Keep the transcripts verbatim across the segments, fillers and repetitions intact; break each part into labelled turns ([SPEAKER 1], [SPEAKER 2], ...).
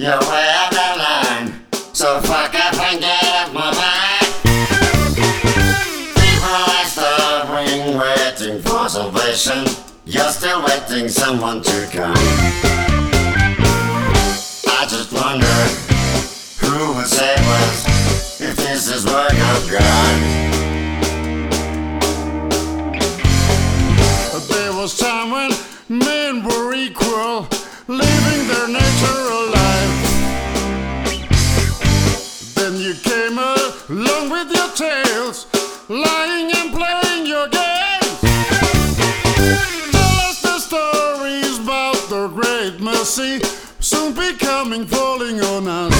[SPEAKER 1] You're way out of line, so fuck up and get off my mind. People are starving, waiting for salvation. You're still waiting someone to come. I just wonder who would save us if this is work of God.
[SPEAKER 2] There was time when men were equal, living their natural life. Then you came along with your tales, lying and playing your games. Tell us the stories about the great mercy soon becoming falling on us.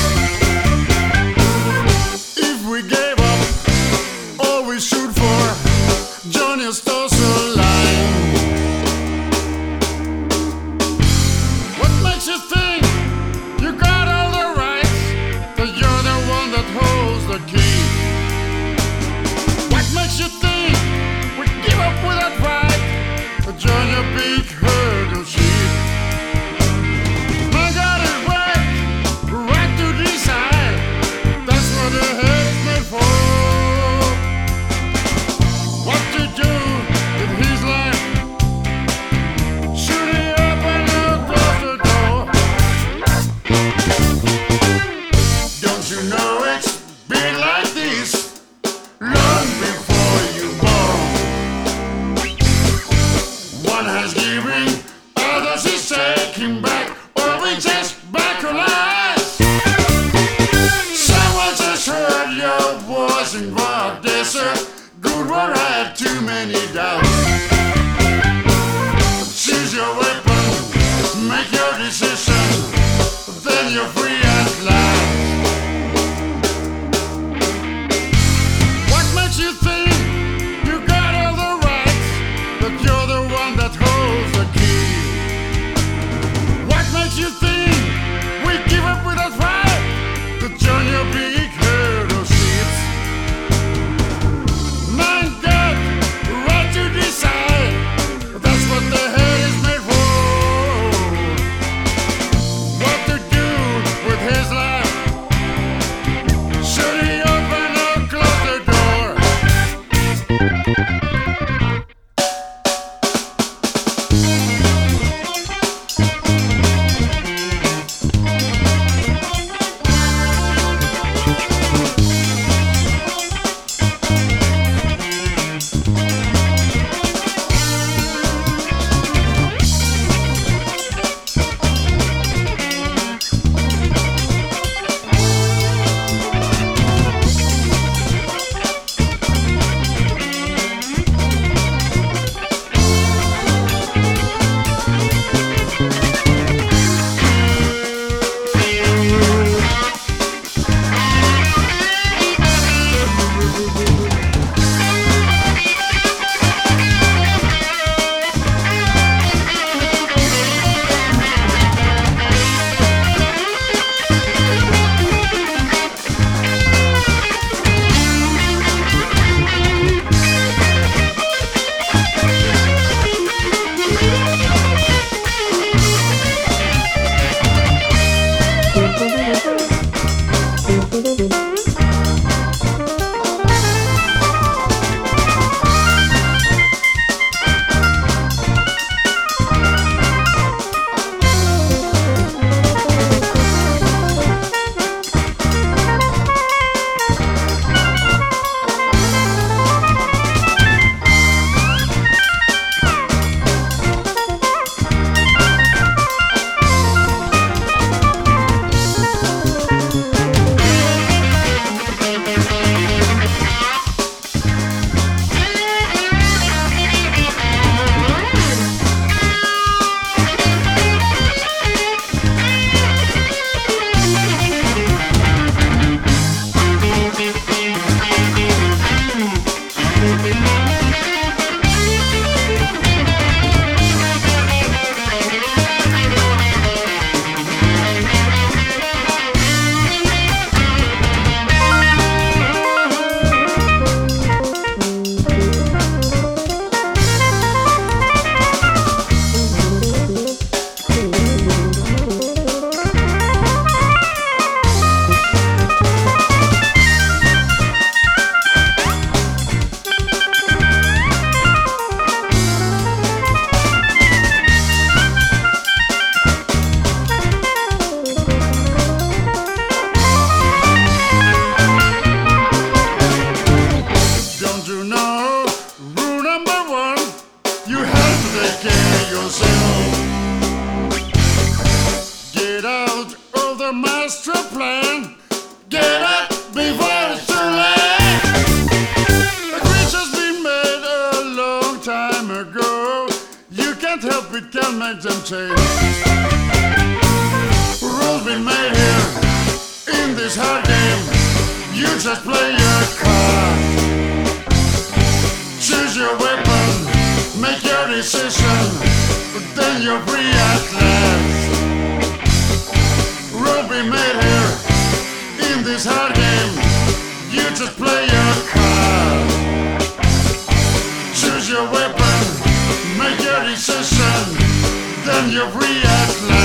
[SPEAKER 2] If we gave up all we shoot for, join your stars alive. What makes you think you got all the rights, that you're the one that holds the key? What makes you think we give up without pride, to join your big herd of sheep? My God is right, right to decide. That's what the head's made for. What to do with his life? Should he open or close the door? Don't you know it's been like this long before you born? One has given, others is taking back, or we just back on lies. Someone just heard your voice in the desert. Good one had too many doubts. Choose your weapon, make your decision, then you're free at last. What makes you think you got all the rights, that you're the one that holds the key? What makes you think we give up without fight, to join your big herd of sheep? My God, right to decide. That's what the head is made for. What to do with his life? plan. Get up before it's too late. Agreements has been made a long time ago. You can't help it, can't make them change. Rules been made here in this hard game. You just play your card. Choose your weapon, make your decision, but then you're free at last. Rules been made here in this hard game. You just play your card. Choose your weapon, make your decision, then you're free at last.